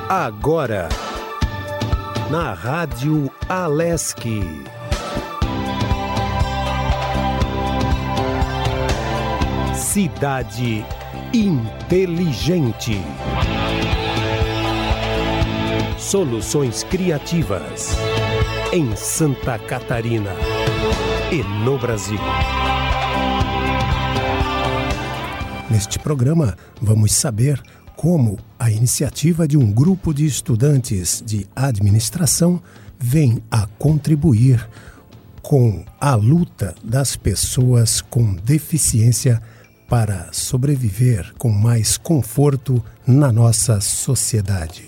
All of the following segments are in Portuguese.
Agora, na Rádio Alesc. Cidade inteligente. Soluções criativas em Santa Catarina e no Brasil. Neste programa, vamos saber como a iniciativa de um grupo de estudantes de administração vem a contribuir com a luta das pessoas com deficiência para sobreviver com mais conforto na nossa sociedade.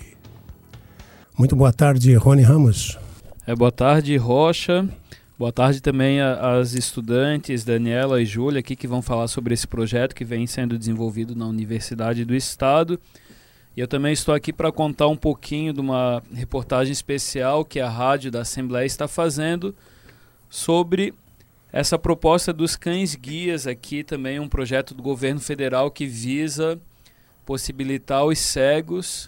Muito boa tarde, Rony Ramos. Boa tarde, Rocha. Boa tarde também às estudantes Daniela e Júlia aqui que vão falar sobre esse projeto que vem sendo desenvolvido na Universidade do Estado. E eu também estou aqui para contar um pouquinho de uma reportagem especial que a Rádio da Assembleia está fazendo sobre essa proposta dos cães-guias aqui, também um projeto do governo federal que visa possibilitar aos cegos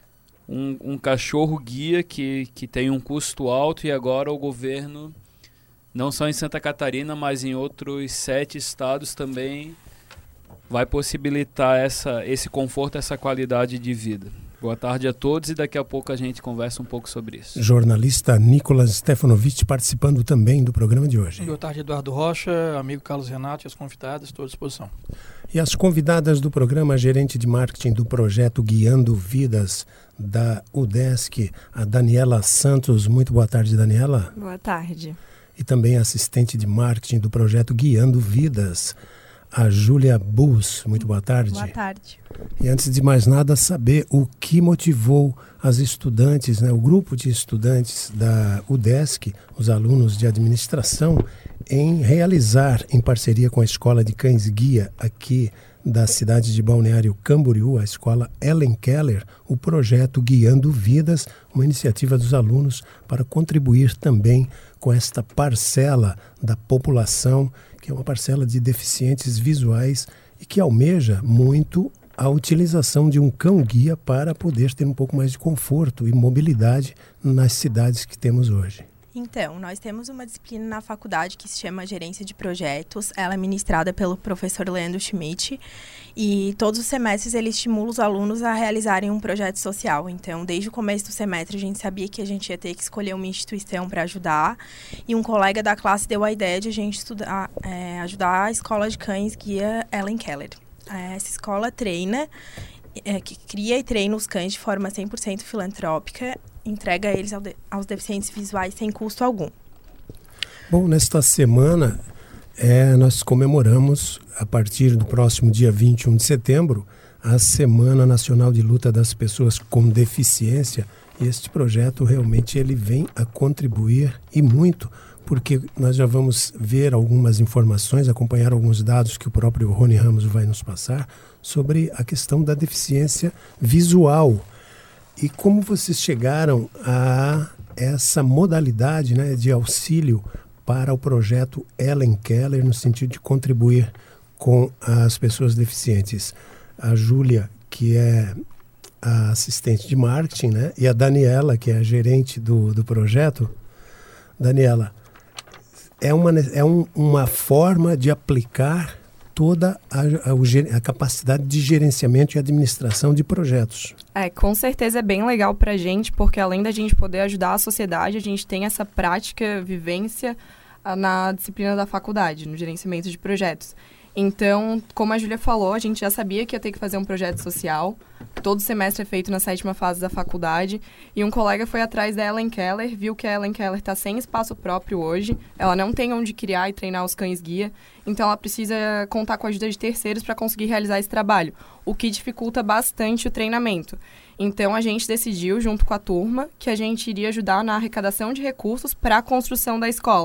um cachorro-guia que tem um custo alto, e agora o governo, não só em Santa Catarina, mas em outros 7 estados também, vai possibilitar esse conforto, essa qualidade de vida. Boa tarde a todos e daqui a pouco a gente conversa um pouco sobre isso. Jornalista Nicolas Stefanovic participando também do programa de hoje. Boa tarde, Eduardo Rocha, amigo Carlos Renato e as convidadas, estou à disposição. E as convidadas do programa, a gerente de marketing do projeto Guiando Vidas da UDESC, a Daniela Santos. Muito boa tarde, Daniela. Boa tarde. E também assistente de marketing do projeto Guiando Vidas, a Júlia Bus. Muito boa tarde. Boa tarde. E antes de mais nada, saber o que motivou as estudantes, o grupo de estudantes da UDESC, os alunos de administração, em realizar, em parceria com a Escola de Cães Guia aqui da cidade de Balneário Camboriú, a Escola Ellen Keller, o projeto Guiando Vidas, uma iniciativa dos alunos para contribuir também com esta parcela da população, que é uma parcela de deficientes visuais e que almeja muito a utilização de um cão-guia para poder ter um pouco mais de conforto e mobilidade nas cidades que temos hoje. Então, nós temos uma disciplina na faculdade que se chama Gerência de Projetos. Ela é ministrada pelo professor Leandro Schmidt e todos os semestres ele estimula os alunos a realizarem um projeto social. Então, desde o começo do semestre, a gente sabia que a gente ia ter que escolher uma instituição para ajudar, e um colega da classe deu a ideia de a gente ajudar a Escola de Cães Guia Ellen Keller. Essa escola treina, que cria e treina os cães de forma 100% filantrópica, entrega eles aos deficientes visuais sem custo algum. Bom, nesta semana nós comemoramos, a partir do próximo dia 21 de setembro, a Semana Nacional de Luta das Pessoas com Deficiência, e este projeto realmente ele vem a contribuir e muito, porque nós já vamos ver algumas informações, acompanhar alguns dados que o próprio Rony Ramos vai nos passar sobre a questão da deficiência visual. E como vocês chegaram a essa modalidade de auxílio para o projeto Ellen Keller, no sentido de contribuir com as pessoas deficientes? A Júlia, que é a assistente de marketing, e a Daniela, que é a gerente do projeto. Daniela, é uma forma de aplicar toda a capacidade de gerenciamento e administração de projetos. Com certeza é bem legal para a gente, porque além da gente poder ajudar a sociedade, a gente tem essa prática, vivência na disciplina da faculdade, no gerenciamento de projetos. Então, como a Júlia falou, a gente já sabia que ia ter que fazer um projeto social. Todo semestre é feito na 7ª fase da faculdade. E um colega foi atrás da Ellen Keller, viu que a Ellen Keller está sem espaço próprio hoje. Ela não tem onde criar e treinar os cães-guia. Então, ela precisa contar com a ajuda de terceiros para conseguir realizar esse trabalho, o que dificulta bastante o treinamento. Então, a gente decidiu, junto com a turma, que a gente iria ajudar na arrecadação de recursos para a construção da escola.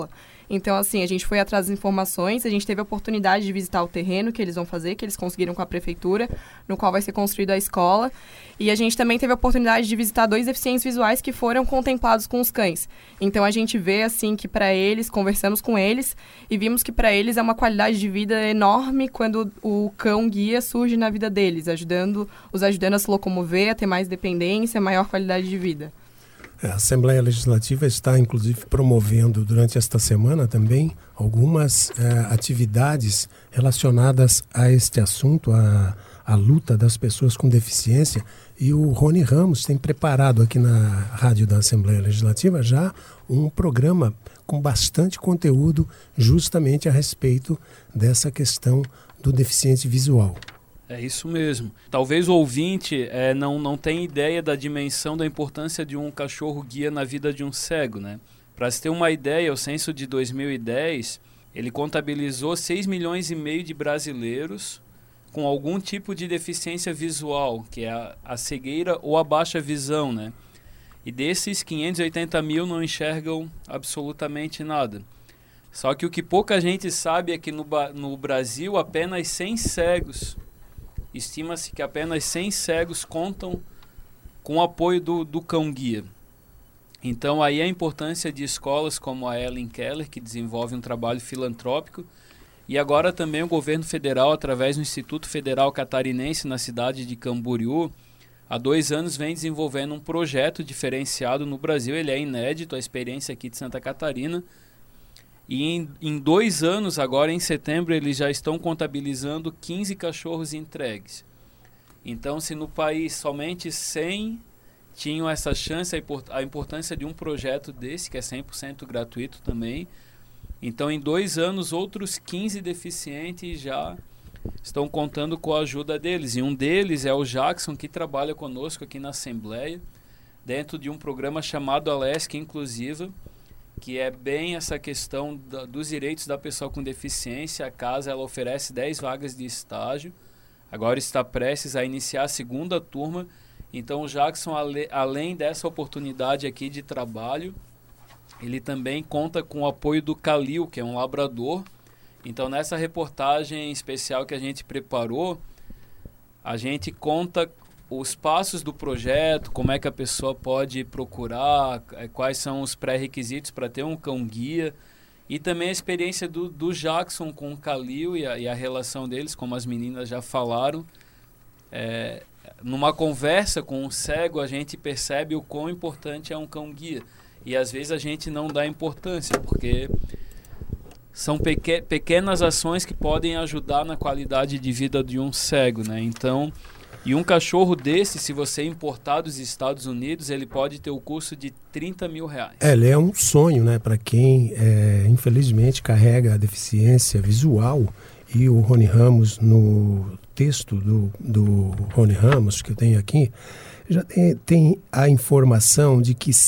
Então, assim, a gente foi atrás das informações, a gente teve a oportunidade de visitar o terreno que eles vão fazer, que eles conseguiram com a prefeitura, no qual vai ser construída a escola. E a gente também teve a oportunidade de visitar 2 deficientes visuais que foram contemplados com os cães. Então, a gente vê, assim, que para eles, conversamos com eles e vimos que para eles é uma qualidade de vida enorme quando o cão-guia surge na vida deles, os ajudando a se locomover, a ter mais dependência, maior qualidade de vida. A Assembleia Legislativa está, inclusive, promovendo durante esta semana também algumas atividades relacionadas a este assunto, a luta das pessoas com deficiência. E o Rony Ramos tem preparado aqui na rádio da Assembleia Legislativa já um programa com bastante conteúdo justamente a respeito dessa questão do deficiente visual. É isso mesmo. Talvez o ouvinte não tenha ideia da dimensão da importância de um cachorro-guia na vida de um cego, né? Para se ter uma ideia, o censo de 2010, ele contabilizou 6,5 milhões de brasileiros com algum tipo de deficiência visual, que é a cegueira ou a baixa visão, né? E desses, 580 mil não enxergam absolutamente nada. Só que o que pouca gente sabe é que no Brasil apenas 100 cegos, estima-se que apenas 100 cegos contam com o apoio do cão-guia. Então aí a importância de escolas como a Ellen Keller, que desenvolve um trabalho filantrópico, e agora também o governo federal, através do Instituto Federal Catarinense na cidade de Camboriú, há 2 anos vem desenvolvendo um projeto diferenciado no Brasil. Ele é inédito, a experiência aqui de Santa Catarina. E em 2 anos, agora em setembro, eles já estão contabilizando 15 cachorros entregues. Então, se no país somente 100 tinham essa chance, a importância de um projeto desse, que é 100% gratuito também. Então, em 2 anos, outros 15 deficientes já estão contando com a ajuda deles. E um deles é o Jackson, que trabalha conosco aqui na Assembleia, dentro de um programa chamado Alesc Inclusiva, que é bem essa questão dos direitos da pessoa com deficiência. A casa ela oferece 10 vagas de estágio, agora está prestes a iniciar a 2ª turma. Então o Jackson, além dessa oportunidade aqui de trabalho, ele também conta com o apoio do Calil, que é um labrador. Então nessa reportagem especial que a gente preparou, a gente conta os passos do projeto, como é que a pessoa pode procurar, quais são os pré-requisitos para ter um cão-guia, e também a experiência do Jackson com o Calil e a relação deles, como as meninas já falaram. Numa conversa com um cego, a gente percebe o quão importante é um cão-guia. E às vezes a gente não dá importância, porque são pequenas ações que podem ajudar na qualidade de vida de um cego, né? Então, e um cachorro desse, se você importar dos Estados Unidos, ele pode ter o custo de R$30 mil. Ele é um sonho, né, para quem, infelizmente, carrega a deficiência visual. E o Rony Ramos, no texto do Rony Ramos, que eu tenho aqui, já tem a informação de que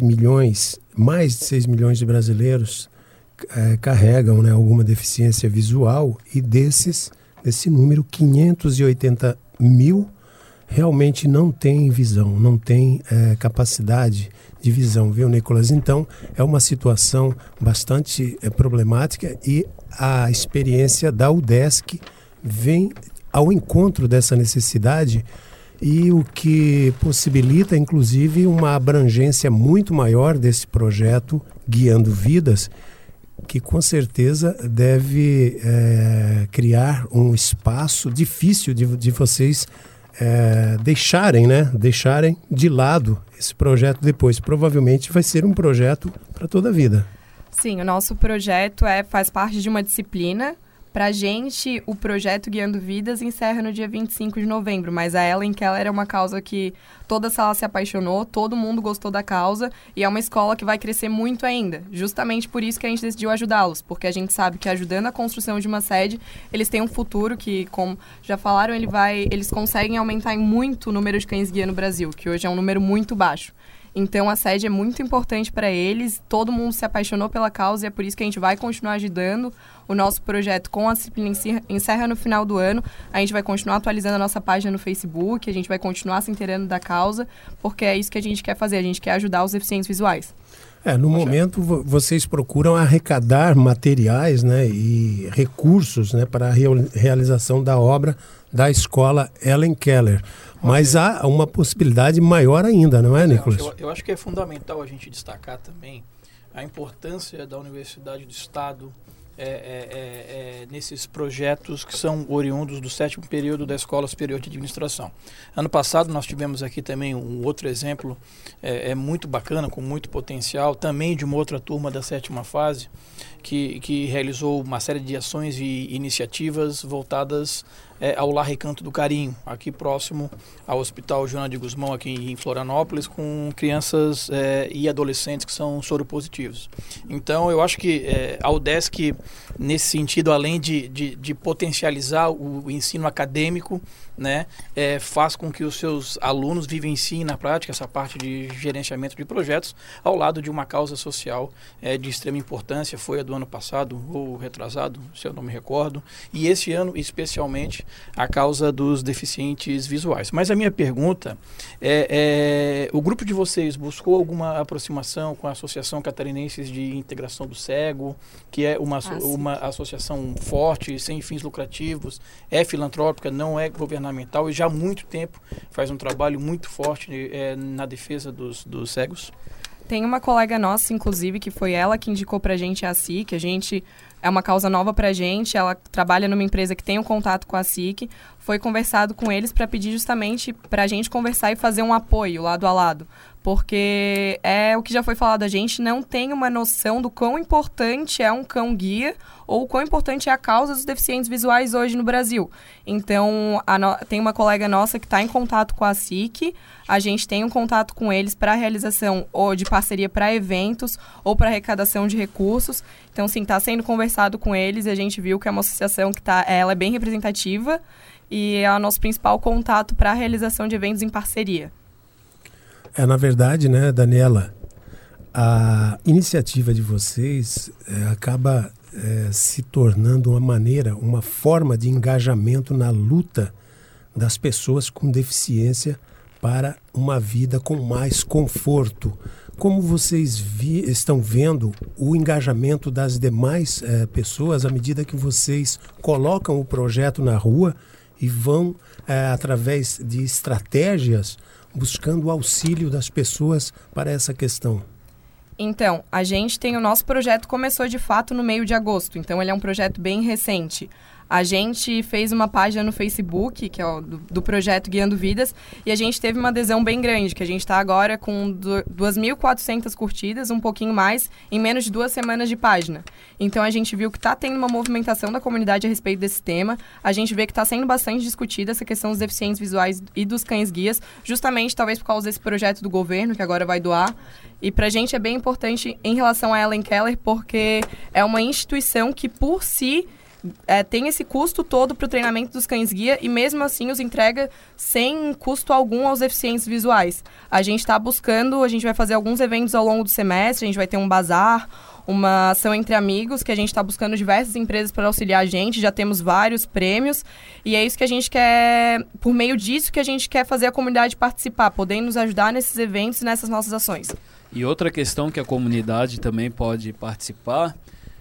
mais de 6 milhões de brasileiros carregam, né, alguma deficiência visual, e desse número, 580 mil realmente não tem visão, não tem capacidade de visão, viu, Nicolas? Então, é uma situação bastante problemática, e a experiência da UDESC vem ao encontro dessa necessidade, e o que possibilita, inclusive, uma abrangência muito maior desse projeto Guiando Vidas, que com certeza deve criar um espaço difícil de vocês deixarem de lado esse projeto depois. Provavelmente vai ser um projeto para toda a vida. Sim, o nosso projeto faz parte de uma disciplina. Para a gente, o projeto Guiando Vidas encerra no dia 25 de novembro, mas a Ellen Keller é uma causa que toda a sala se apaixonou, todo mundo gostou da causa, e é uma escola que vai crescer muito ainda. Justamente por isso que a gente decidiu ajudá-los, porque a gente sabe que ajudando a construção de uma sede, eles têm um futuro que, como já falaram, eles conseguem aumentar em muito o número de cães-guia no Brasil, que hoje é um número muito baixo. Então, a sede é muito importante para eles, todo mundo se apaixonou pela causa, e é por isso que a gente vai continuar ajudando. O nosso projeto com a disciplina encerra no final do ano. A gente vai continuar atualizando a nossa página no Facebook, a gente vai continuar se inteirando da causa, porque é isso que a gente quer fazer, a gente quer ajudar os deficientes visuais. No momento, vocês procuram arrecadar materiais, né, e recursos, né, para a realização da obra da escola Helen Keller. Mas há uma possibilidade maior ainda, não é, Nicolas? Eu acho que é fundamental a gente destacar também a importância da Universidade do Estado nesses projetos que são oriundos do 7º período da Escola Superior de Administração. Ano passado nós tivemos aqui também um outro exemplo muito bacana, com muito potencial, também de uma outra turma da 7ª fase, que realizou uma série de ações e iniciativas voltadas ao Lar Recanto do Carinho, aqui próximo ao Hospital Joana de Guzmão, aqui em Florianópolis, com crianças e adolescentes que são soropositivos. Então, eu acho que a UDESC, nesse sentido, além de potencializar o ensino acadêmico, né, faz com que os seus alunos vivenciem na prática essa parte de gerenciamento de projetos, ao lado de uma causa social de extrema importância. Foi a do ano passado, ou retrasado, se eu não me recordo, e esse ano, especialmente, a causa dos deficientes visuais. Mas a minha pergunta o grupo de vocês buscou alguma aproximação com a Associação Catarinense de Integração do Cego, que é uma associação forte, sem fins lucrativos, é filantrópica, não é governamental e já há muito tempo faz um trabalho muito forte na defesa dos cegos? Tem uma colega nossa, inclusive, que foi ela que indicou pra gente a SIC. A gente é uma causa nova pra gente, ela trabalha numa empresa que tem um contato com a SIC. Foi conversado com eles para pedir justamente pra gente conversar e fazer um apoio lado a lado. Porque é o que já foi falado, a gente não tem uma noção do quão importante é um cão-guia ou o quão importante é a causa dos deficientes visuais hoje no Brasil. Então, tem uma colega nossa que está em contato com a SIC, a gente tem um contato com eles para a realização ou de parceria para eventos ou para arrecadação de recursos. Então, sim, está sendo conversado com eles e a gente viu que é uma associação que ela é bem representativa e é o nosso principal contato para a realização de eventos em parceria. Na verdade, né, Daniela, a iniciativa de vocês acaba se tornando uma forma de engajamento na luta das pessoas com deficiência para uma vida com mais conforto. Como vocês estão vendo o engajamento das demais pessoas à medida que vocês colocam o projeto na rua e vão, através de estratégias, buscando o auxílio das pessoas para essa questão? Então, a gente tem o nosso projeto, começou de fato no meio de agosto, então ele é um projeto bem recente. A gente fez uma página no Facebook, que é do projeto Guiando Vidas, e a gente teve uma adesão bem grande, que a gente está agora com 2.400 curtidas, um pouquinho mais, em menos de 2 semanas de página. Então a gente viu que está tendo uma movimentação da comunidade a respeito desse tema, a gente vê que está sendo bastante discutida essa questão dos deficientes visuais e dos cães-guias, justamente talvez por causa desse projeto do governo, que agora vai doar. E para a gente é bem importante em relação a Helen Keller, porque é uma instituição que por si tem esse custo todo para o treinamento dos cães-guia e mesmo assim os entrega sem custo algum aos deficientes visuais. A gente está buscando, a gente vai fazer alguns eventos ao longo do semestre, a gente vai ter um bazar, uma ação entre amigos, que a gente está buscando diversas empresas para auxiliar a gente, já temos vários prêmios, e é isso que a gente quer, por meio disso que a gente quer fazer a comunidade participar, poder nos ajudar nesses eventos e nessas nossas ações. E outra questão que a comunidade também pode participar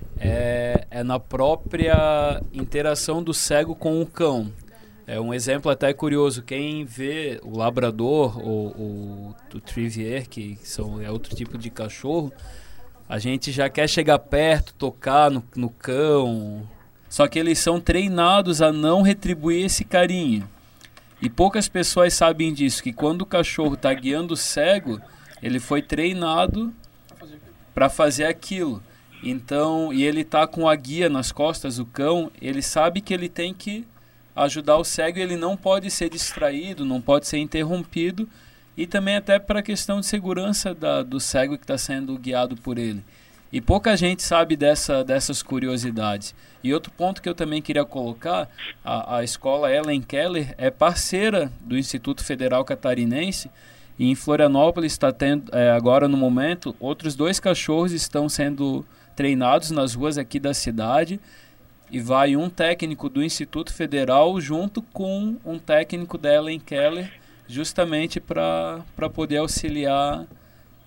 é na própria interação do cego com o cão. É um exemplo até curioso, quem vê o labrador ou o Trivier, que é outro tipo de cachorro, a gente já quer chegar perto, tocar no cão, só que eles são treinados a não retribuir esse carinho. E poucas pessoas sabem disso, que quando o cachorro está guiando o cego, ele foi treinado para fazer aquilo. Então, e ele está com a guia nas costas, o cão, ele sabe que ele tem que ajudar o cego e ele não pode ser distraído, não pode ser interrompido, e também até para a questão de segurança do cego que está sendo guiado por ele. E pouca gente sabe dessas curiosidades. E outro ponto que eu também queria colocar, a escola Helen Keller é parceira do Instituto Federal Catarinense, e em Florianópolis está tendo, agora no momento, outros 2 cachorros estão sendo treinados nas ruas aqui da cidade, e vai um técnico do Instituto Federal junto com um técnico da Helen Keller, justamente para poder auxiliar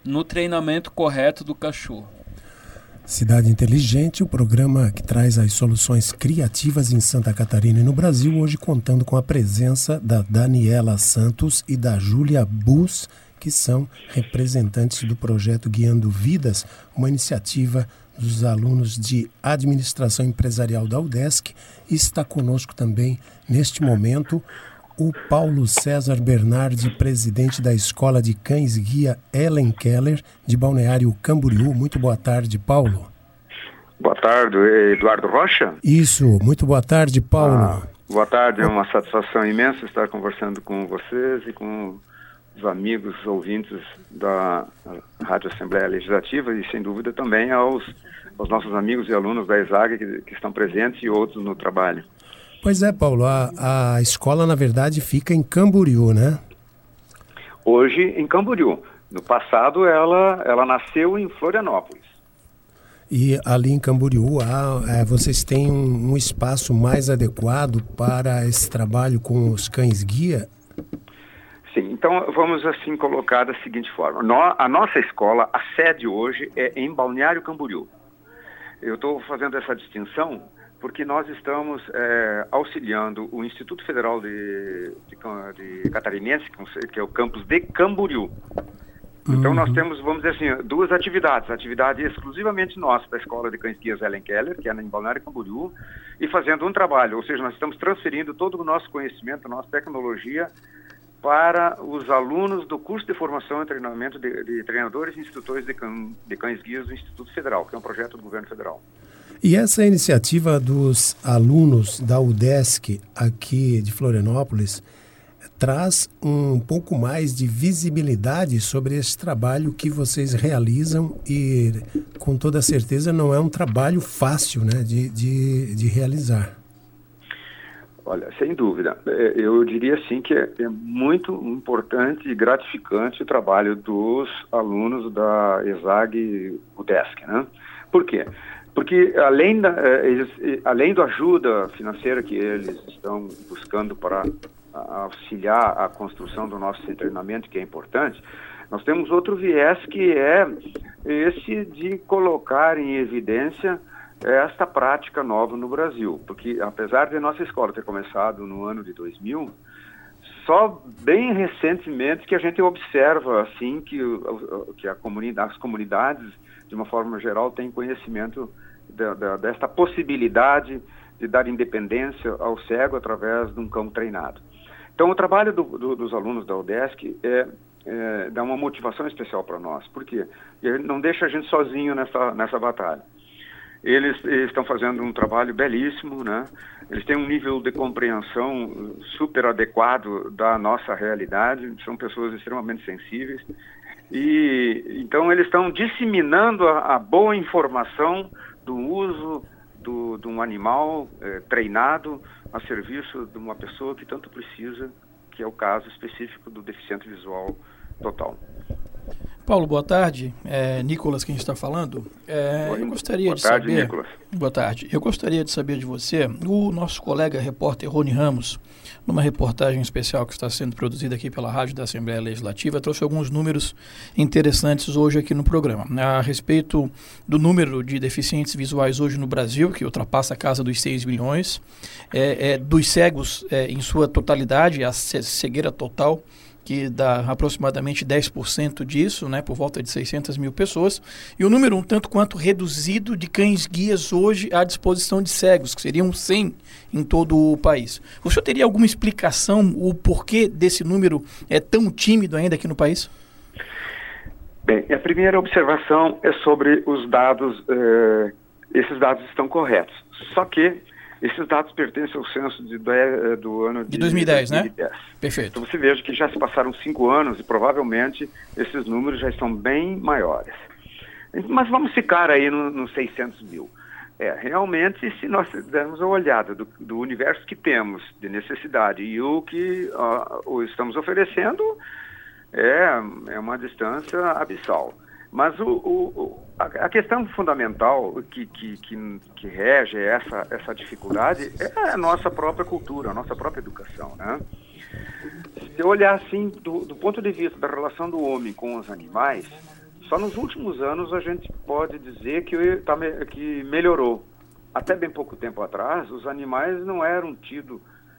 no treinamento correto do cachorro. Cidade Inteligente, o programa que traz as soluções criativas em Santa Catarina e no Brasil, hoje contando com a presença da Daniela Santos e da Júlia Bus, que são representantes do projeto Guiando Vidas, uma iniciativa dos alunos de Administração Empresarial da UDESC. E está conosco também, neste momento, o Paulo César Bernardi, presidente da Escola de Cães Guia Ellen Keller, de Balneário Camboriú. Muito boa tarde, Paulo. Boa tarde, Eduardo Rocha. Isso, muito boa tarde, Paulo. Boa tarde, é uma satisfação imensa estar conversando com vocês e com os amigos ouvintes da Rádio Assembleia Legislativa e, sem dúvida, também aos nossos amigos e alunos da ESAG que estão presentes e outros no trabalho. Pois é, Paulo, a escola, na verdade, fica em Camboriú, né? Hoje, em Camboriú. No passado, ela nasceu em Florianópolis. E ali em Camboriú, vocês têm um espaço mais adequado para esse trabalho com os cães-guia? Sim, então vamos assim colocar da seguinte forma. A nossa escola, a sede hoje é em Balneário Camboriú. Eu estou fazendo essa distinção porque nós estamos auxiliando o Instituto Federal de Catarinense, que é o campus de Camboriú. Então nós temos, vamos dizer assim, duas atividades. A atividade exclusivamente nossa da Escola de Cães Guias Ellen Keller, que é em Balneário Camboriú, e fazendo um trabalho, ou seja, nós estamos transferindo todo o nosso conhecimento, a nossa tecnologia para os alunos do curso de formação e treinamento de treinadores e instrutores de cães guias do Instituto Federal, que é um projeto do governo federal. E essa iniciativa dos alunos da UDESC aqui de Florianópolis traz um pouco mais de visibilidade sobre esse trabalho que vocês realizam e, com toda certeza, não é um trabalho fácil, né, de realizar. Olha, sem dúvida. Eu diria sim que é muito importante e gratificante o trabalho dos alunos da ESAG UDESC, né? Por quê? Porque além da ajuda financeira que eles estão buscando para auxiliar a construção do nosso treinamento, que é importante, nós temos outro viés que é esse de colocar em evidência esta prática nova no Brasil, porque apesar de nossa escola ter começado no ano de 2000, só bem recentemente que a gente observa assim que as comunidades, de uma forma geral, têm conhecimento desta possibilidade de dar independência ao cego através de um cão treinado. Então, o trabalho dos alunos da UDESC dá uma motivação especial para nós, porque ele não deixa a gente sozinho nessa batalha. Eles estão fazendo um trabalho belíssimo, né? Eles têm um nível de compreensão super adequado da nossa realidade, são pessoas extremamente sensíveis, e então eles estão disseminando a boa informação do uso de um animal treinado a serviço de uma pessoa que tanto precisa, que é o caso específico do deficiente visual total. Paulo, boa tarde. Nicolas quem está falando. Eu gostaria de tarde, saber... Nicolas. Boa tarde. Eu gostaria de saber de você, o nosso colega repórter Rony Ramos, numa reportagem especial que está sendo produzida aqui pela Rádio da Assembleia Legislativa, trouxe alguns números interessantes hoje aqui no programa. A respeito do número de deficientes visuais hoje no Brasil, que ultrapassa a casa dos 6 milhões, dos cegos em sua totalidade, a cegueira total, que dá aproximadamente 10% disso, né, por volta de 600 mil pessoas, e o número um tanto quanto reduzido de cães-guias hoje à disposição de cegos, que seriam 100 em todo o país. O senhor teria alguma explicação, o porquê desse número é tão tímido ainda aqui no país? Bem, a primeira observação é sobre os dados, esses dados estão corretos, só que esses dados pertencem ao censo do ano de 2010, né? Perfeito. Então você veja que já se passaram 5 anos e provavelmente esses números já estão bem maiores. Mas vamos ficar aí nos 600 mil. Realmente, se nós dermos uma olhada do universo que temos de necessidade e o que estamos oferecendo, é uma distância abissal. Mas a questão fundamental que rege essa dificuldade é a nossa própria cultura, a nossa própria educação, né? Se olhar assim, do ponto de vista da relação do homem com os animais, Só nos últimos anos a gente pode dizer que melhorou. Até bem pouco tempo atrás, os animais não eram tidos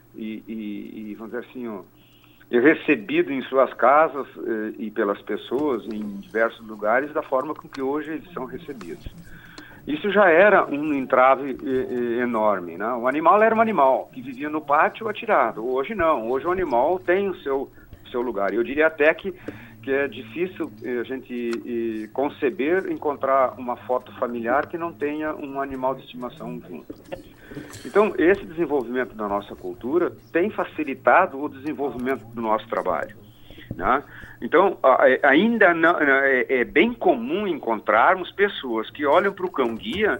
e vamos dizer assim, recebidos em suas casas e pelas pessoas em diversos lugares da forma com que hoje eles são recebidos. Isso já era um entrave enorme, né? O animal era um animal que vivia no pátio atirado. Hoje não. Hoje o animal tem o seu lugar. Eu diria até que é difícil a gente conceber, encontrar uma foto familiar que não tenha um animal de estimação junto. Então, esse desenvolvimento da nossa cultura tem facilitado o desenvolvimento do nosso trabalho, né? Então, ainda não, é bem comum encontrarmos pessoas que olham para o cão-guia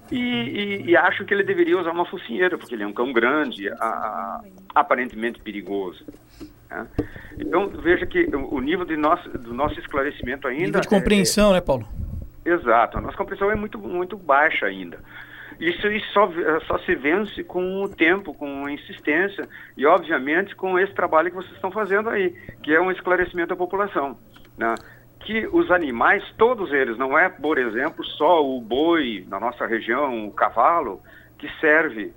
e acham que ele deveria usar uma focinheira, porque ele é um cão grande, aparentemente perigoso, né? Então, veja que o nível do nosso esclarecimento ainda... Nível de compreensão, né, Paulo? Exato. A nossa compreensão é muito, muito baixa ainda. Isso só se vence com o tempo, com a insistência e, obviamente, com esse trabalho que vocês estão fazendo aí, que é um esclarecimento da população, né? Que os animais, todos eles, não é, por exemplo, só o boi na nossa região, o cavalo, que serve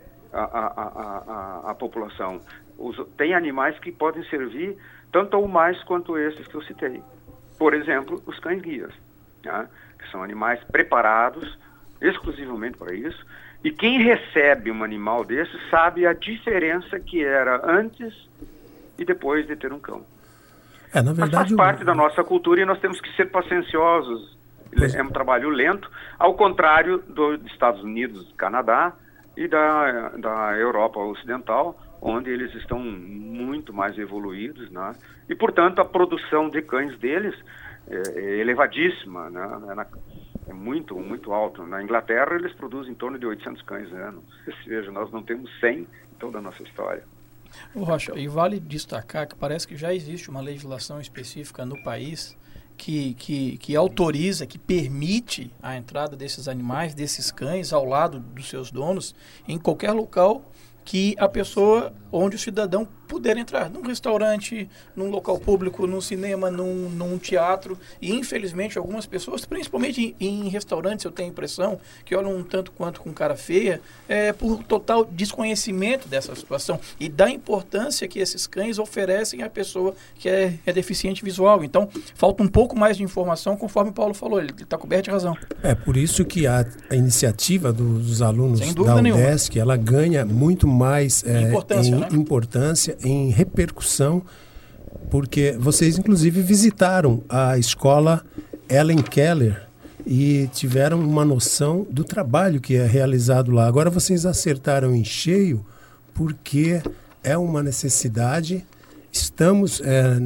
a população. Tem animais que podem servir tanto ou mais quanto esses que eu citei. Por exemplo, os cães-guias, né? Que são animais preparados exclusivamente para isso, e quem recebe um animal desse sabe a diferença que era antes e depois de ter um cão. Na verdade, mas faz parte da nossa cultura e nós temos que ser pacienciosos. É um trabalho lento, ao contrário dos Estados Unidos, Canadá e da Europa Ocidental, onde eles estão muito mais evoluídos, né? E, portanto, a produção de cães deles é elevadíssima, né? É muito, muito alto. Na Inglaterra, eles produzem em torno de 800 cães ano. Ou seja, nós não temos 100 em toda a nossa história. Rocha, e vale destacar que parece que já existe uma legislação específica no país que autoriza, que permite a entrada desses animais, desses cães, ao lado dos seus donos, em qualquer local que a pessoa, onde o cidadão puder entrar, num restaurante, num local público, num cinema, num teatro. E, infelizmente, algumas pessoas, principalmente em restaurantes, eu tenho a impressão, que olham um tanto quanto com cara feia, por total desconhecimento dessa situação e da importância que esses cães oferecem à pessoa que é deficiente visual. Então, falta um pouco mais de informação, conforme o Paulo falou, ele está coberto de razão. É por isso que a iniciativa dos alunos da UDESC, nenhuma, ela ganha muito mais importância, em repercussão, porque vocês inclusive visitaram a escola Ellen Keller e tiveram uma noção do trabalho que é realizado lá. Agora vocês acertaram em cheio, porque é uma necessidade. Estamos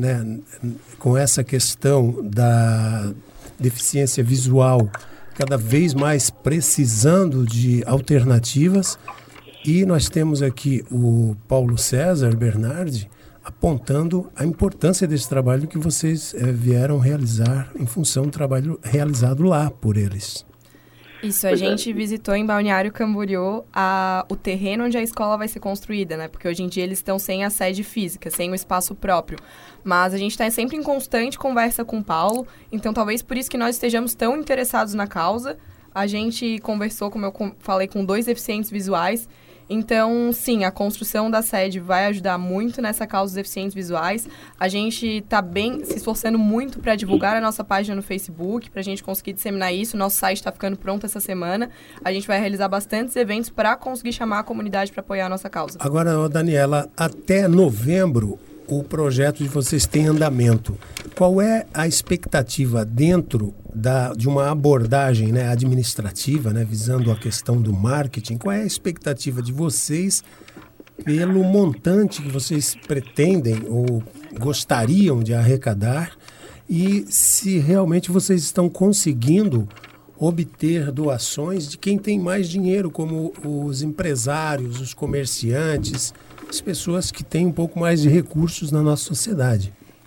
com essa questão da deficiência visual cada vez mais precisando de alternativas. E nós temos aqui o Paulo César Bernardi apontando a importância desse trabalho que vocês vieram realizar em função do trabalho realizado lá por eles. Isso, a gente visitou em Balneário Camboriú o terreno onde a escola vai ser construída, né? Porque hoje em dia eles estão sem a sede física, sem o espaço próprio. Mas a gente está sempre em constante conversa com o Paulo, então talvez por isso que nós estejamos tão interessados na causa. A gente conversou, como eu falei, com 2 deficientes visuais. Então, sim, a construção da sede vai ajudar muito nessa causa dos deficientes visuais. A gente está se esforçando muito para divulgar a nossa página no Facebook, para a gente conseguir disseminar isso. O nosso site está ficando pronto essa semana. A gente vai realizar bastantes eventos para conseguir chamar a comunidade para apoiar a nossa causa. Agora, Daniela, até novembro o projeto de vocês tem andamento. Qual é a expectativa dentro de uma abordagem, né, administrativa, né, visando a questão do marketing? Qual é a expectativa de vocês pelo montante que vocês pretendem ou gostariam de arrecadar e se realmente vocês estão conseguindo obter doações de quem tem mais dinheiro, como os empresários, os comerciantes, as pessoas que têm um pouco mais de recursos na nossa sociedade?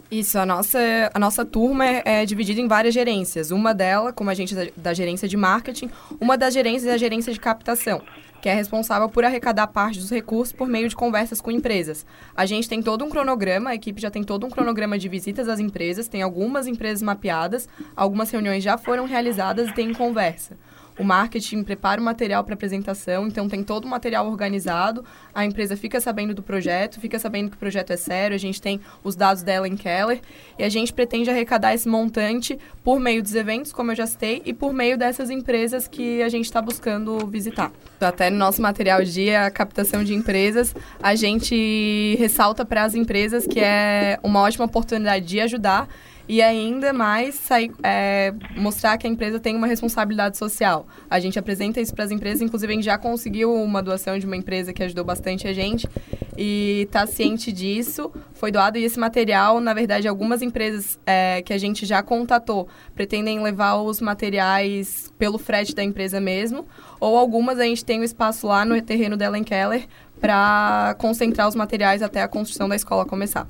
Isso, a nossa turma é dividida em várias gerências. Uma delas, como a gente da gerência de marketing, uma das gerências é a gerência de captação, que é responsável por arrecadar parte dos recursos por meio de conversas com empresas. A gente tem todo um cronograma, a equipe já tem todo um cronograma de visitas às empresas, tem algumas empresas mapeadas, algumas reuniões já foram realizadas e tem conversa. O marketing prepara o material para apresentação, então tem todo o material organizado, a empresa fica sabendo do projeto, fica sabendo que o projeto é sério, a gente tem os dados da Ellen Keller e a gente pretende arrecadar esse montante por meio dos eventos, como eu já citei, e por meio dessas empresas que a gente está buscando visitar. Até no nosso material de captação de empresas, a gente ressalta para as empresas que é uma ótima oportunidade de ajudar e ainda mais mostrar que a empresa tem uma responsabilidade social. A gente apresenta isso para as empresas, inclusive a gente já conseguiu uma doação de uma empresa que ajudou bastante a gente e está ciente disso, foi doado. E esse material, na verdade, algumas empresas que a gente já contatou pretendem levar os materiais pelo frete da empresa mesmo, ou algumas a gente tem um espaço lá no terreno da Ellen Keller para concentrar os materiais até a construção da escola começar.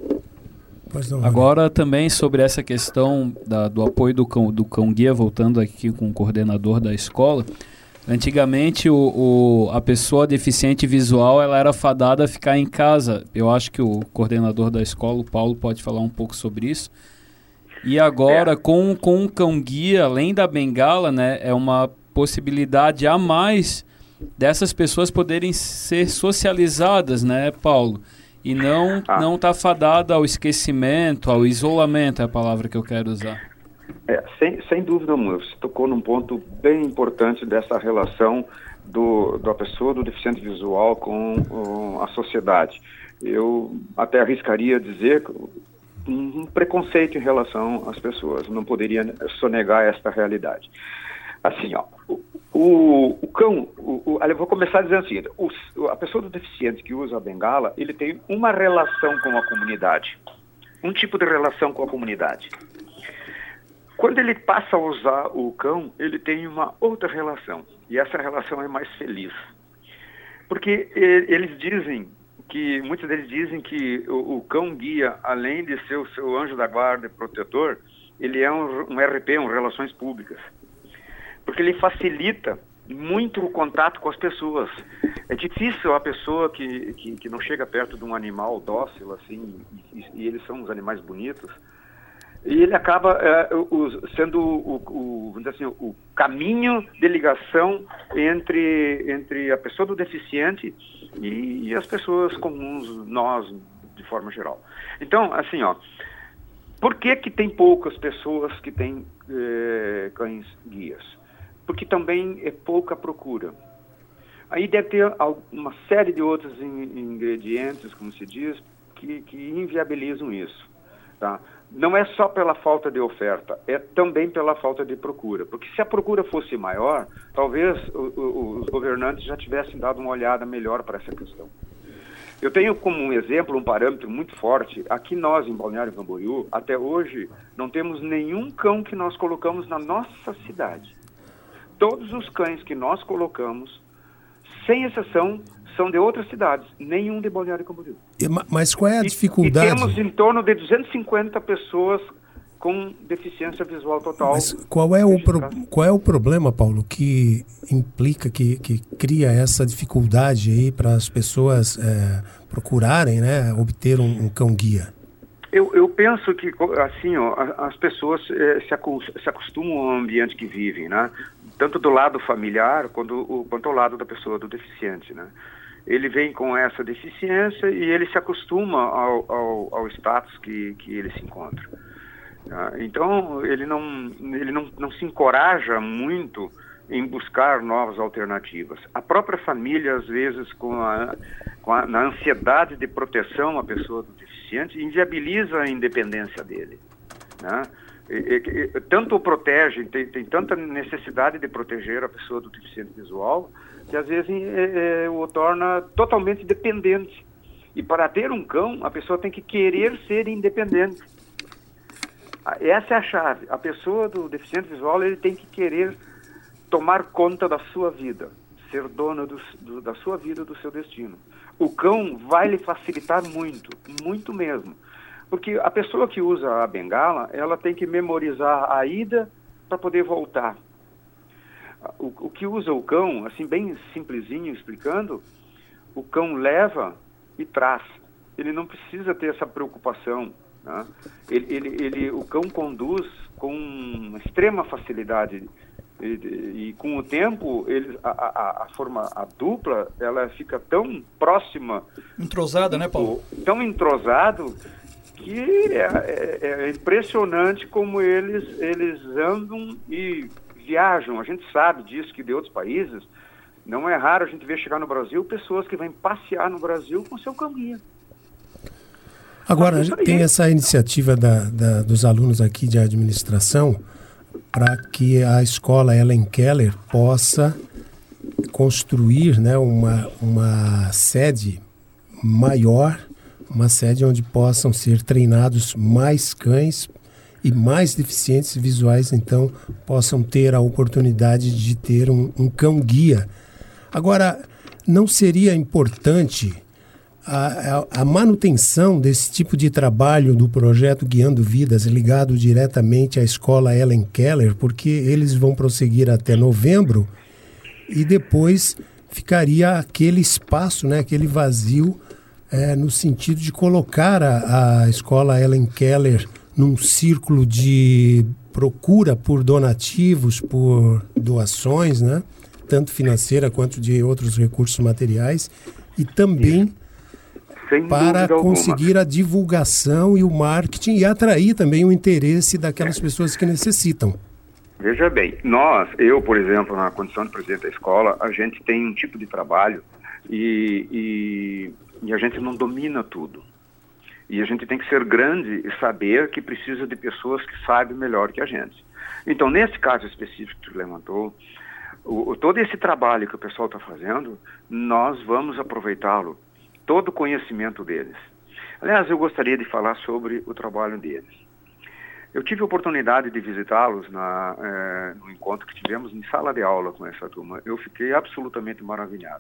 Agora também sobre essa questão do apoio do cão guia, voltando aqui com o coordenador da escola, antigamente a pessoa deficiente visual ela era fadada a ficar em casa. Eu acho que o coordenador da escola, o Paulo, pode falar um pouco sobre isso. E agora com o cão guia, além da bengala, né, é uma possibilidade a mais dessas pessoas poderem ser socializadas, né, Paulo? E não tá fadada ao esquecimento, ao isolamento, é a palavra que eu quero usar. Sem dúvida, você tocou num ponto bem importante dessa relação da pessoa do deficiente visual com a sociedade. Eu até arriscaria dizer um preconceito em relação às pessoas, não poderia sonegar esta realidade. Assim, o cão, eu vou começar dizendo o seguinte, a pessoa do deficiente que usa a bengala, ele tem uma relação com a comunidade, um tipo de relação com a comunidade. Quando ele passa a usar o cão, ele tem uma outra relação, e essa relação é mais feliz. Porque muitos deles dizem que o cão guia, além de ser o seu anjo da guarda e protetor, ele é um RP, Relações Públicas. Porque ele facilita muito o contato com as pessoas. É difícil a pessoa que não chega perto de um animal dócil, assim, e eles são uns animais bonitos, e ele acaba sendo o caminho de ligação entre a pessoa do deficiente e as pessoas comuns, nós, de forma geral. Então, assim, por que tem poucas pessoas que têm cães guias? Porque também é pouca procura. Aí deve ter uma série de outros ingredientes, como se diz, que inviabilizam isso. Tá? Não é só pela falta de oferta, é também pela falta de procura. Porque se a procura fosse maior, talvez os governantes já tivessem dado uma olhada melhor para essa questão. Eu tenho como um exemplo, um parâmetro muito forte, aqui nós, em Balneário Camboriú, até hoje, não temos nenhum cão que nós colocamos na nossa cidade. Todos os cães que nós colocamos, sem exceção, são de outras cidades, nenhum de Balneário Camboriú. Mas qual é a dificuldade? E temos em torno de 250 pessoas com deficiência visual total. Mas qual é o problema, Paulo, que implica, que cria essa dificuldade aí para as pessoas procurarem, né, obter um cão-guia? Eu penso que, assim, as pessoas se acostumam ao ambiente que vivem, né? Tanto do lado familiar quanto ao lado da pessoa, do deficiente, né? Ele vem com essa deficiência e ele se acostuma ao status que ele se encontra. Então, ele não se encoraja muito em buscar novas alternativas. A própria família, às vezes, na ansiedade de proteção à pessoa do deficiente, inviabiliza a independência dele, né? Tanto o protege, tem tanta necessidade de proteger a pessoa do deficiente visual, que às vezes o torna totalmente dependente. E para ter um cão, a pessoa tem que querer ser independente. Essa é a chave. A pessoa do deficiente visual, ele tem que querer tomar conta da sua vida, ser dono da sua vida, do seu destino. O cão vai lhe facilitar muito, muito mesmo. Porque a pessoa que usa a bengala, ela tem que memorizar a ida para poder voltar. O que usa o cão, assim, bem simplesinho explicando, o cão leva e traz. Ele não precisa ter essa preocupação, né? O cão conduz com extrema facilidade e com o tempo a dupla ela fica tão próxima, entrosada, né, Paulo? Tão entrosado que é impressionante como eles andam e viajam. A gente sabe disso, que de outros países não é raro a gente ver chegar no Brasil pessoas que vêm passear no Brasil com seu cão-guia. Agora, tem essa iniciativa dos alunos aqui de administração para que a escola Helen Keller possa construir, né, uma sede maior, uma sede onde possam ser treinados mais cães e mais deficientes visuais, então, possam ter a oportunidade de ter um cão-guia. Agora, não seria importante a manutenção desse tipo de trabalho do projeto Guiando Vidas ligado diretamente à escola Helen Keller, porque eles vão prosseguir até novembro e depois ficaria aquele espaço, né, aquele vazio, no sentido de colocar a escola Helen Keller num círculo de procura por donativos, por doações, né, tanto financeira quanto de outros recursos materiais, e também para conseguir a divulgação e o marketing e atrair também o interesse daquelas pessoas que necessitam. Veja bem, eu, por exemplo, na condição de presidente da escola, a gente tem um tipo de trabalho e a gente não domina tudo. E a gente tem que ser grande e saber que precisa de pessoas que sabem melhor que a gente. Então, nesse caso específico que tu levantou, todo esse trabalho que o pessoal está fazendo, nós vamos aproveitá-lo, todo o conhecimento deles. Aliás, eu gostaria de falar sobre o trabalho deles. Eu tive a oportunidade de visitá-los no encontro que tivemos em sala de aula com essa turma. Eu fiquei absolutamente maravilhado.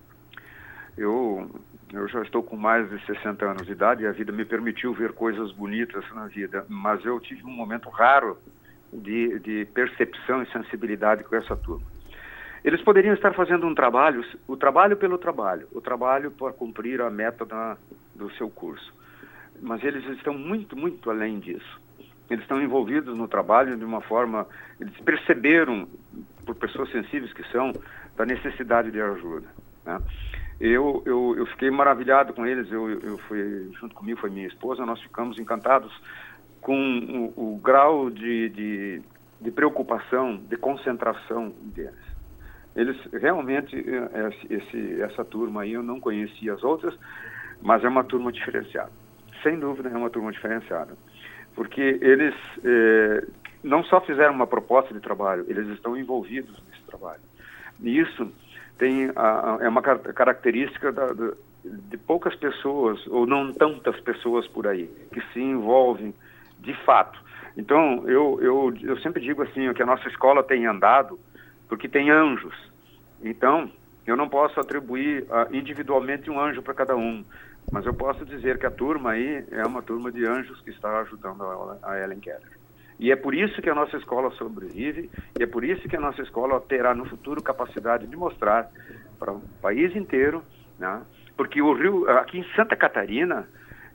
Eu já estou com mais de 60 anos de idade e a vida me permitiu ver coisas bonitas na vida, mas eu tive um momento raro de percepção e sensibilidade com essa turma. Eles poderiam estar fazendo o trabalho pelo trabalho, o trabalho para cumprir a meta do seu curso. Mas eles estão muito, muito além disso. Eles estão envolvidos no trabalho de uma forma... Eles perceberam, por pessoas sensíveis que são, da necessidade de ajuda, né? Eu fiquei maravilhado com eles. Junto comigo foi minha esposa, nós ficamos encantados com o grau de preocupação, de concentração deles. Eles realmente, essa turma aí, eu não conhecia as outras, mas é uma turma diferenciada. Sem dúvida é uma turma diferenciada. Porque eles não só fizeram uma proposta de trabalho, eles estão envolvidos nesse trabalho. E isso é uma característica de poucas pessoas, ou não tantas pessoas por aí, que se envolvem de fato. Então, eu sempre digo assim, que a nossa escola tem andado porque tem anjos. Então, eu não posso atribuir individualmente um anjo para cada um, mas eu posso dizer que a turma aí é uma turma de anjos que está ajudando a Helen Keller. E é por isso que a nossa escola sobrevive, e é por isso que a nossa escola terá no futuro capacidade de mostrar para o país inteiro, né? Porque o Rio, aqui em Santa Catarina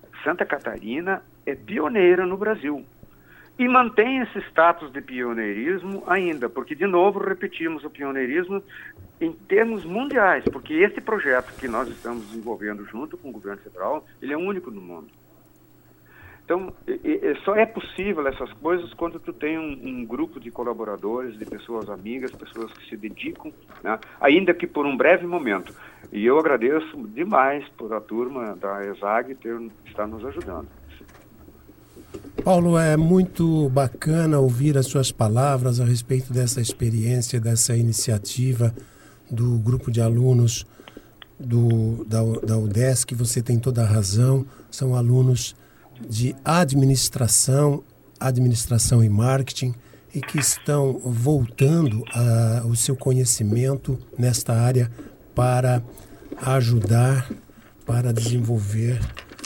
é pioneira no Brasil. E mantém esse status de pioneirismo ainda, porque, de novo, repetimos o pioneirismo em termos mundiais, porque esse projeto que nós estamos desenvolvendo junto com o governo federal, ele é único no mundo. Então, só é possível essas coisas quando tu tem um grupo de colaboradores, de pessoas amigas, pessoas que se dedicam, né? Ainda que por um breve momento. E eu agradeço demais por a turma da ESAG estar nos ajudando. Paulo, é muito bacana ouvir as suas palavras a respeito dessa experiência, dessa iniciativa do grupo de alunos da UDESC. Você tem toda a razão, são alunos de administração e marketing e que estão voltando o seu conhecimento nesta área para ajudar, para desenvolver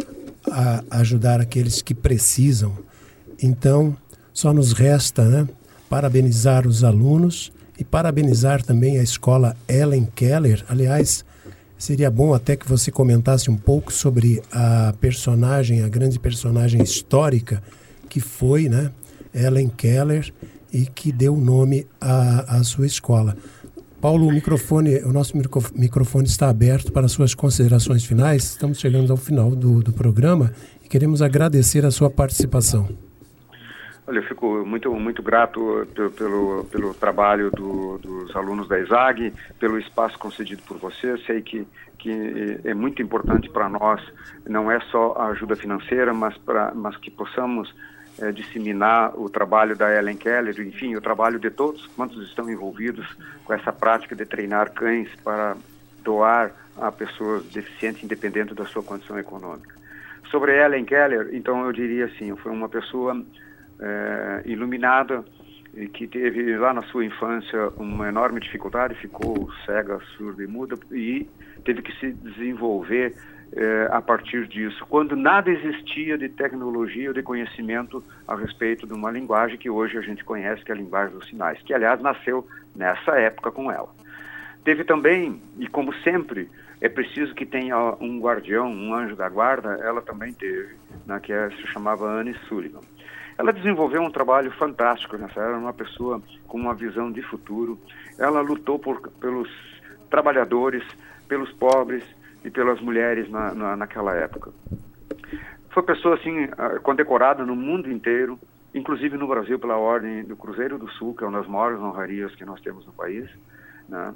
ajudar aqueles que precisam. Então, só nos resta, né, parabenizar os alunos e parabenizar também a escola Helen Keller. Aliás, seria bom até que você comentasse um pouco sobre a grande personagem histórica que foi, né, Helen Keller, e que deu nome à sua escola. Paulo, o nosso microfone está aberto para suas considerações finais. Estamos chegando ao final do programa e queremos agradecer a sua participação. Olha, eu fico muito grato pelo trabalho dos alunos da ESAG, pelo espaço concedido por você. Sei que é muito importante para nós, não é só a ajuda financeira, mas que possamos disseminar o trabalho da Helen Keller, enfim, o trabalho de todos quantos estão envolvidos com essa prática de treinar cães para doar a pessoas deficientes, independente da sua condição econômica. Sobre a Helen Keller, então eu diria assim, foi uma pessoa iluminada e que teve lá na sua infância uma enorme dificuldade, ficou cega, surda e muda e teve que se desenvolver a partir disso, quando nada existia de tecnologia ou de conhecimento a respeito de uma linguagem que hoje a gente conhece, que é a linguagem dos sinais, que aliás nasceu nessa época com ela. Teve também, e como sempre, é preciso que tenha um guardião, um anjo da guarda, ela também teve, né, que se chamava Anne Sullivan. Ela desenvolveu um trabalho fantástico nessa era, uma pessoa com uma visão de futuro. Ela lutou pelos trabalhadores, pelos pobres e pelas mulheres naquela época. Foi pessoa assim condecorada no mundo inteiro, inclusive no Brasil pela Ordem do Cruzeiro do Sul, que é uma das maiores honrarias que nós temos no país, né?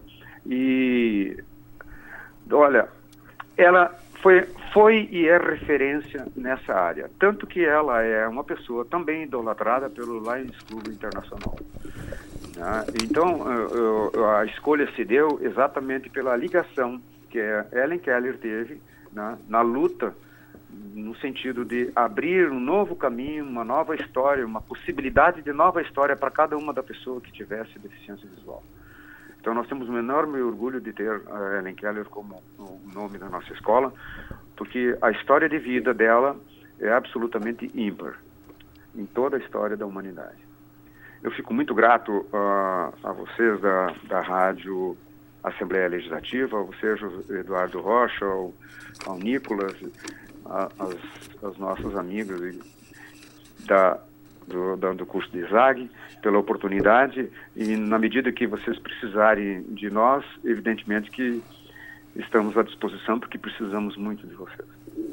E olha, ela foi e é referência nessa área, tanto que ela é uma pessoa também idolatrada pelo Lions Club Internacional. Então, a escolha se deu exatamente pela ligação que a Helen Keller teve, né, na luta, no sentido de abrir um novo caminho, uma nova história, uma possibilidade de nova história para cada uma da pessoa que tivesse deficiência visual. Então nós temos um enorme orgulho de ter a Helen Keller como o nome da nossa escola, porque a história de vida dela é absolutamente ímpar em toda a história da humanidade. Eu fico muito grato a vocês da Rádio Assembleia Legislativa, a você, Eduardo Rocha, ao Nicolas, aos nossos amigos do curso de ESAG, pela oportunidade, e na medida que vocês precisarem de nós, evidentemente que estamos à disposição, porque precisamos muito de vocês.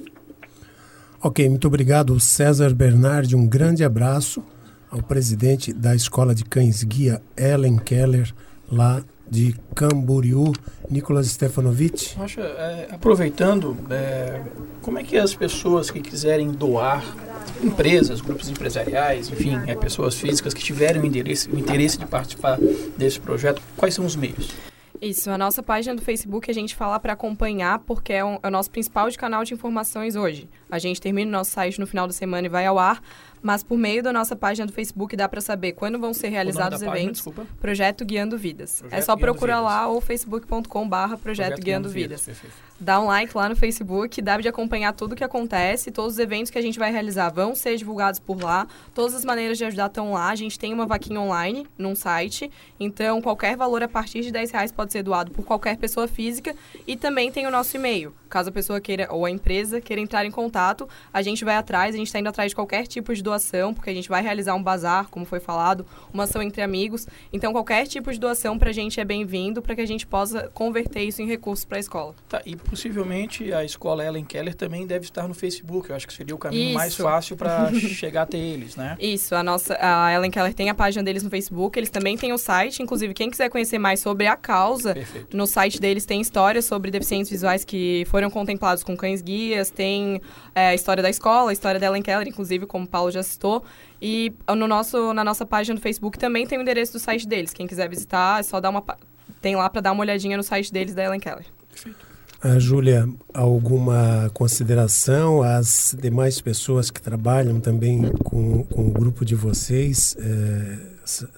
Ok, muito obrigado, César Bernardi. Um grande abraço ao presidente da Escola de Cães Guia, Helen Keller, lá de Camboriú, Nicolas Stefanovic. Aproveitando, como é que as pessoas que quiserem doar, empresas, grupos empresariais, enfim, pessoas físicas que tiverem o interesse de participar desse projeto, quais são os meios? Isso, a nossa página do Facebook a gente fala para acompanhar, porque é o nosso principal canal de informações hoje. A gente termina o nosso site no final da semana e vai ao ar, mas por meio da nossa página do Facebook dá para saber quando vão ser realizados os eventos. Página, Projeto Guiando Vidas. É só procurar lá ou facebook.com/Projeto Guiando Vidas. Dá um like lá no Facebook, dá de acompanhar tudo o que acontece, todos os eventos que a gente vai realizar vão ser divulgados por lá, todas as maneiras de ajudar estão lá, a gente tem uma vaquinha online num site, então qualquer valor a partir de R$10 pode ser doado por qualquer pessoa física e também tem o nosso e-mail. Caso a pessoa queira, ou a empresa, queira entrar em contato, a gente vai atrás, a gente está indo atrás de qualquer tipo de doação, porque a gente vai realizar um bazar, como foi falado, uma ação entre amigos. Então, qualquer tipo de doação para a gente é bem-vindo, para que a gente possa converter isso em recursos para a escola. Tá, e possivelmente a escola Helen Keller também deve estar no Facebook. Eu acho que seria o caminho mais fácil para chegar até eles, né? Isso, a Helen Keller tem a página deles no Facebook, eles também têm o site, inclusive quem quiser conhecer mais sobre a causa, Perfeito. No site deles tem histórias sobre deficientes visuais que foram contemplados com cães guias, tem a história da escola, a história da Helen Keller, inclusive, como o Paulo já citou, e na nossa página do Facebook também tem o endereço do site deles. Quem quiser visitar, é só tem lá para dar uma olhadinha no site deles da Helen Keller. Perfeito. Júlia, alguma consideração às demais pessoas que trabalham também com o grupo de vocês?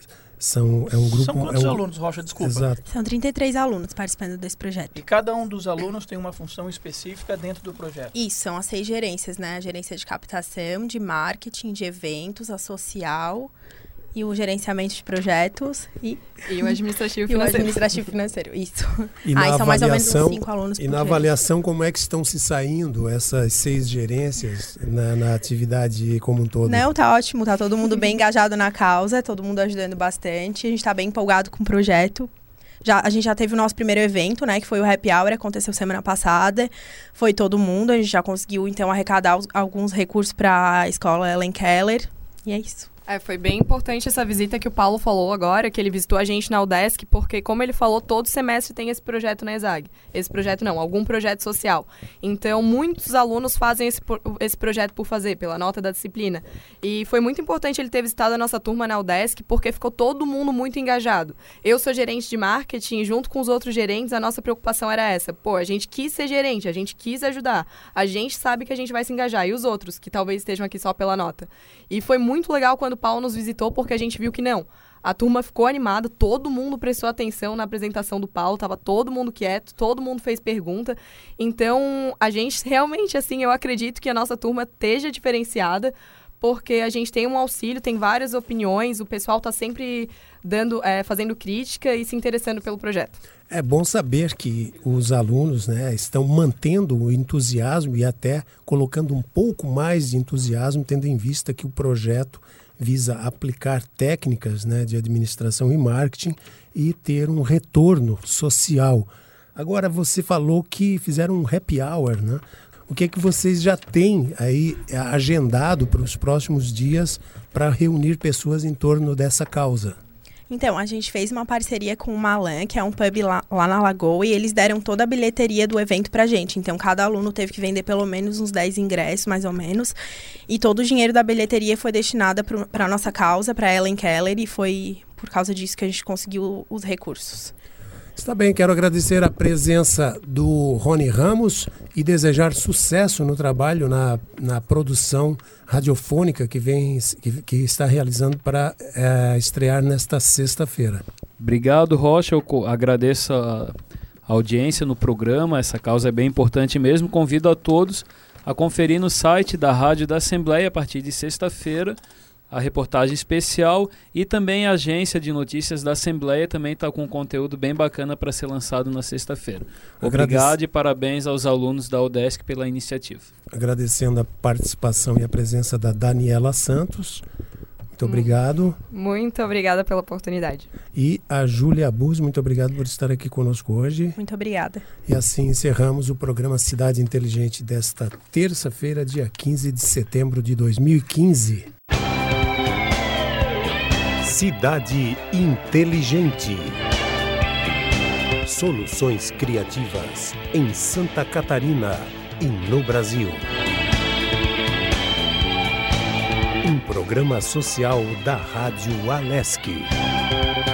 É um grupo... São quantos alunos, Rocha? Desculpa. Exato. São 33 alunos participando desse projeto. E cada um dos alunos tem uma função específica dentro do projeto? Isso, são as 6 gerências, né? A gerência de captação, de marketing, de eventos, a social e o gerenciamento de projetos e o administrativo e financeiro. o administrativo financeiro, isso. E na são mais ou menos uns avaliação, 5 alunos por E na gerência. avaliação, como é que estão se saindo essas 6 gerências na atividade como um todo? Não, tá ótimo, tá todo mundo bem engajado na causa, todo mundo ajudando bastante, a gente tá bem empolgado com o projeto. A gente já teve o nosso primeiro evento, né, que foi o Happy Hour, aconteceu semana passada, foi todo mundo, a gente já conseguiu, então, arrecadar alguns recursos para a escola Ellen Keller, e é isso. Foi bem importante essa visita que o Paulo falou agora, que ele visitou a gente na UDESC, porque, como ele falou, todo semestre tem esse projeto na ESAG. Esse projeto não, algum projeto social. Então, muitos alunos fazem esse projeto por fazer, pela nota da disciplina. E foi muito importante ele ter visitado a nossa turma na UDESC, porque ficou todo mundo muito engajado. Eu sou gerente de marketing, e junto com os outros gerentes, a nossa preocupação era essa. Pô, a gente quis ser gerente, a gente quis ajudar. A gente sabe que a gente vai se engajar. E os outros, que talvez estejam aqui só pela nota. E foi muito legal quando o Paulo nos visitou, porque a gente viu que não. A turma ficou animada, todo mundo prestou atenção na apresentação do Paulo, tava todo mundo quieto, todo mundo fez pergunta. Então, a gente realmente, assim, eu acredito que a nossa turma esteja diferenciada, porque a gente tem um auxílio, tem várias opiniões, o pessoal está sempre fazendo crítica e se interessando pelo projeto. É bom saber que os alunos, né, estão mantendo o entusiasmo e até colocando um pouco mais de entusiasmo, tendo em vista que o projeto visa aplicar técnicas, né, de administração e marketing e ter um retorno social. Agora, você falou que fizeram um happy hour, né? O que é que vocês já têm aí agendado para os próximos dias para reunir pessoas em torno dessa causa? Então, a gente fez uma parceria com o Malan, que é um pub lá na Lagoa, e eles deram toda a bilheteria do evento pra gente. Então, cada aluno teve que vender pelo menos uns 10 ingressos, mais ou menos. E todo o dinheiro da bilheteria foi destinado para a nossa causa, para Ellen Keller, e foi por causa disso que a gente conseguiu os recursos. Está bem, quero agradecer a presença do Rony Ramos e desejar sucesso no trabalho na produção radiofônica que está realizando para estrear nesta sexta-feira. Obrigado, Rocha. Eu agradeço a audiência no programa. Essa causa é bem importante mesmo. Convido a todos a conferir no site da Rádio da Assembleia a partir de sexta-feira a reportagem especial, e também a agência de notícias da Assembleia também está com um conteúdo bem bacana para ser lançado na sexta-feira. Obrigado e parabéns aos alunos da UDESC pela iniciativa. Agradecendo a participação e a presença da Daniela Santos. Muito obrigado. Muito obrigada pela oportunidade. E a Júlia Abus, muito obrigado por estar aqui conosco hoje. Muito obrigada. E assim encerramos o programa Cidade Inteligente desta terça-feira, dia 15 de setembro de 2015. Cidade Inteligente. Soluções criativas em Santa Catarina e no Brasil. Um programa social da Rádio Alesc.